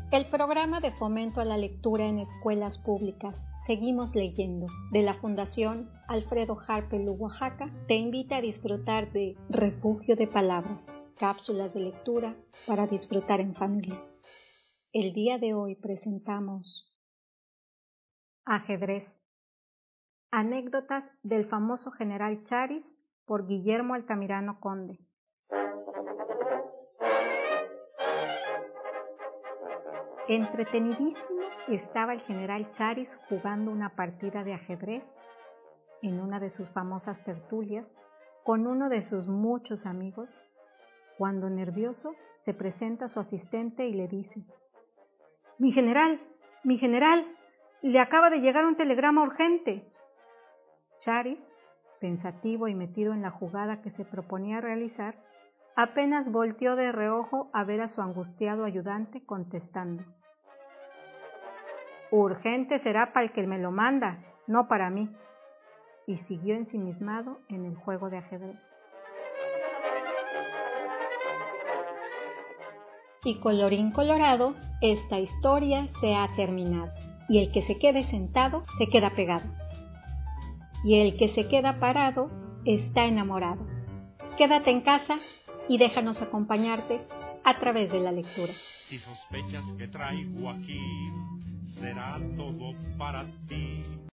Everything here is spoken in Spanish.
El programa de fomento a la lectura en escuelas públicas Seguimos Leyendo de la Fundación Alfredo Harpelú, Oaxaca, te invita a disfrutar de Refugio de Palabras, cápsulas de lectura para disfrutar en familia. El día de hoy presentamos Ajedrez. Anécdotas del famoso general Charis por Guillermo Altamirano Conde. Entretenidísimo estaba el general Charis jugando una partida de ajedrez en una de sus famosas tertulias con uno de sus muchos amigos, cuando nervioso se presenta a su asistente y le dice: mi general, le acaba de llegar un telegrama urgente. Charis, pensativo y metido en la jugada que se proponía realizar, apenas volteó de reojo a ver a su angustiado ayudante contestando: urgente será para el que me lo manda, no para mí. Y siguió ensimismado en el juego de ajedrez. Y colorín colorado, esta historia se ha terminado. Y el que se quede sentado, se queda pegado. Y el que se queda parado, está enamorado. Quédate en casa y déjanos acompañarte a través de la lectura. Si sospechas que traigo aquí, será todo para ti.